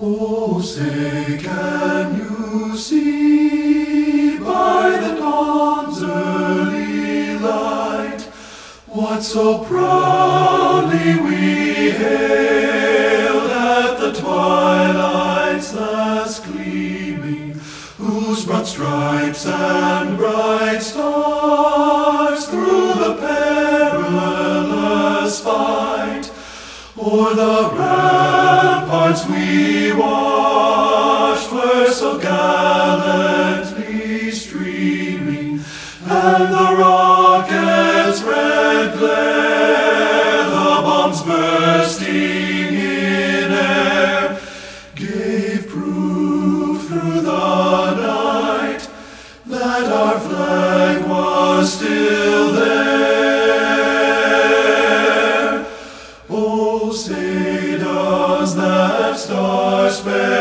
Oh, say, can you see by the dawn's early light what so proudly we hailed at the twilight's last gleaming, whose broad stripes and bright stars through the perilous fight o'er the ramparts we watched were so gallantly streaming, and the rockets' red glare, the bombs bursting in air, gave proof through the night that our flag was still there. Oh, say, does that star-spangled